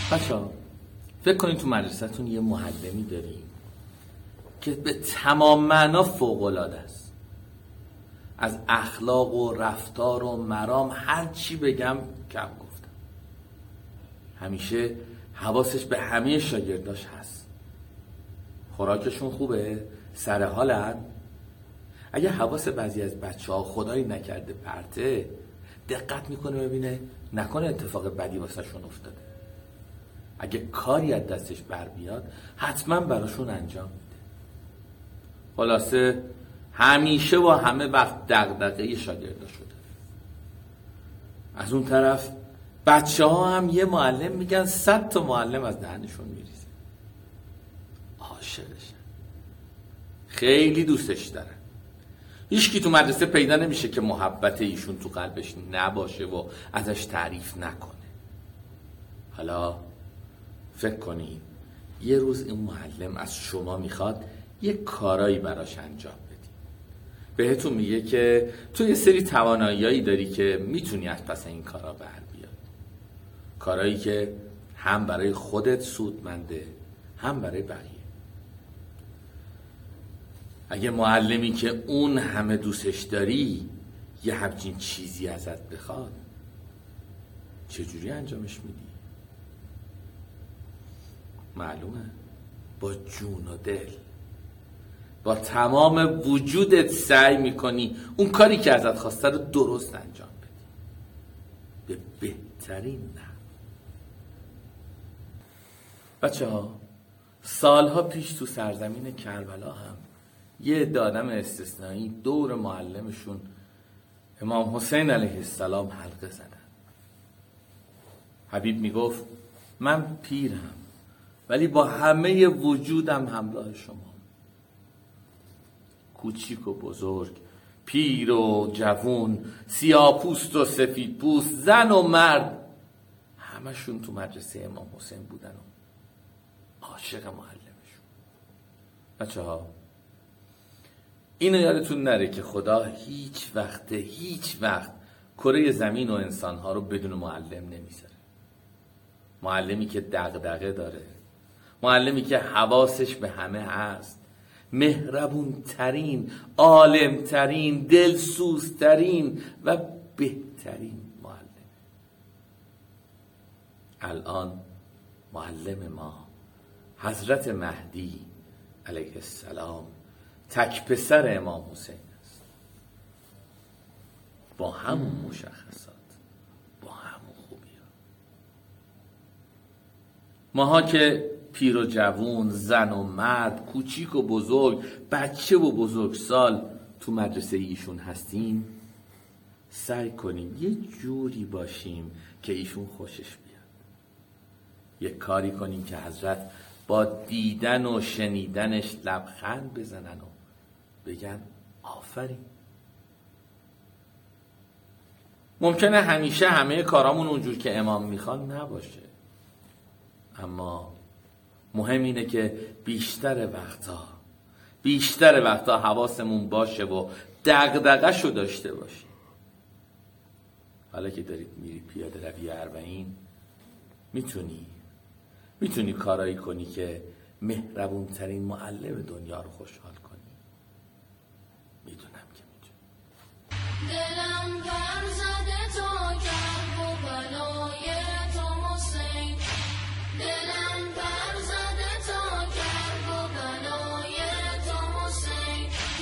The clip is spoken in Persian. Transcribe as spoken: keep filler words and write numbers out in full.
بچه‌ها فکر کنید تو مدرسه‌تون یه معلمی داریم که به تمام معنا فوق‌العاده است. از اخلاق و رفتار و مرام هر چی بگم کم گفتم. همیشه حواسش به همه شاگرداش هست. خوراکشون خوبه؟ سر حالن؟ اگه حواس بعضی از بچه‌ها خدایی نکرده پرته، دقت میکنه ببینه نکنه اتفاق بدی واسهشون افتاده. اگه کاری از دستش بر بیاد حتما براشون انجام میده. خلاصه همیشه و همه وقت دغدغه شاگردا شده. از اون طرف بچه ها هم یه معلم میگن صد تا معلم از دهنشون میریزه. عاشقشن، خیلی دوستش دارن. هیچکی تو مدرسه پیدا نمیشه که محبت ایشون تو قلبش نباشه و ازش تعریف نکنه. حالا فکر کنید یه روز این معلم از شما میخواد یه کارایی براش انجام بدی. بهتون میگه که تو یه سری تواناییایی داری که میتونی از پس این کارا بر بیاد. کارایی که هم برای خودت سودمنده هم برای بقیه. اگه معلمی که اون همه دوستش داری یه همچین چیزی ازت بخواد، چجوری انجامش میدی؟ معلومه با جون و دل، با تمام وجودت سعی میکنی اون کاری که ازت خواسته رو درست انجام بدی، به بهترین نحو. بچه ها سالها پیش تو سرزمین کربلا هم یه عده آدم استثنایی دور معلمشون امام حسین علیه السلام حلقه زدن. حبیب میگفت من پیرم ولی با همه وجودم همراه شما. کوچیک و بزرگ، پیر و جوون، سیاه‌پوست و سفیدپوست، زن و مرد، همشون تو مدرسه امام حسین بودن و عاشق معلمشون. بچه ها اینو یادتون نره که خدا هیچ وقت هیچ وقت کره زمین و انسانها رو بدون معلم نمیذاره. معلمی که دغدغه داره، معلمی که حواسش به همه هست، مهربون ترین، عالم ترین، دلسوز ترین و بهترین معلم. الان معلم ما حضرت مهدی علیه السلام تک پسر امام حسین است، با همون مشخصات، با همون خوبی ها. ماها که پیر و جوون، زن و مرد، کوچیک و بزرگ، بچه و بزرگسال تو مدرسه ایشون هستیم، سعی کنیم یه جوری باشیم که ایشون خوشش بیاد. یه کاری کنیم که حضرت با دیدن و شنیدنش لبخند بزنن و بگن آفرین. ممکنه همیشه همه کارامون اونجور که امام میخوان نباشه، اما مهم اینه که بیشتر وقتا بیشتر وقتا حواسمون باشه و دغدغه‌شو داشته باشیم. حالا که دارید میری پیاده روی اربعین، میتونی میتونی کارایی کنی که مهربون ترین معلم دنیا رو خوشحال کنی. میدونم که میتونی.